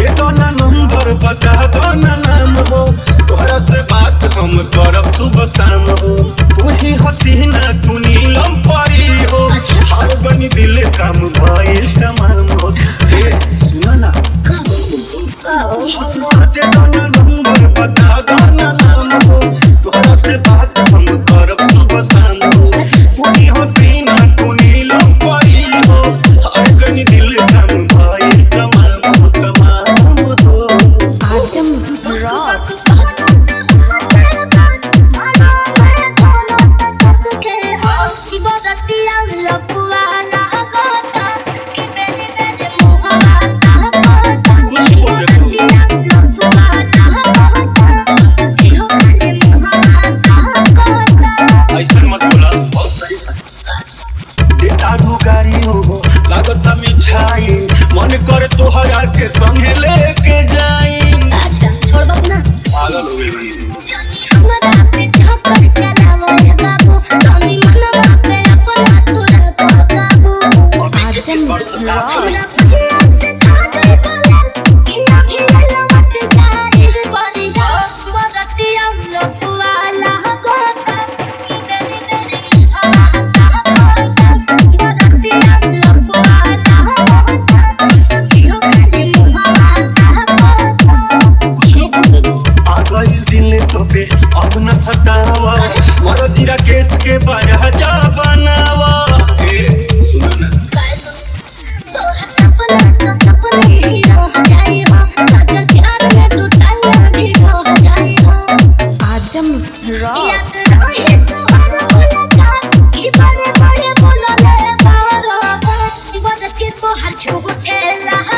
दे दो ना नंबर बता दो ना नाम हो तोहरा से बात हम करब सुबह शाम हो तू ही हसीना तू नीलम परी हो हर बनी दिल काम भइल तमाम हो सुना ना दे दो ना नंबर बता दो ना नाम हो तोहरा से बात हम करब सुबह शाम हो तू ही हसीना तू नीलम परी हो हर बनी दिल काम भइल तमाम हो आजम रॉक मिठाई मन करे तोहरा के संगे लेके जाई अच्छा छोड़ बाबू ना पागल हो गई हमरा पे छक्कर चलावो रे बाबू तनी मनवा पे अपना तोरा काबू आजम रॉक से कागल बोले कि ना भिड़ल मत जाए बरिया बरतिया लपुआला गोता कि बेरी बेरी हवा बरतिया लपुआला गोता सखियो खाली आ गई दिल तो पे अब न सतावा मरो जीरा केस के बाजा जा बनावा सुनो ना सपने ही रह जाए हो सच्चा प्यार में तू ताला भी हो जाए हो आजम रॉक याद रहे तुम्हारा मुलाकात कि बड़े बड़े बोलले बारो बदक के तो हर झूठे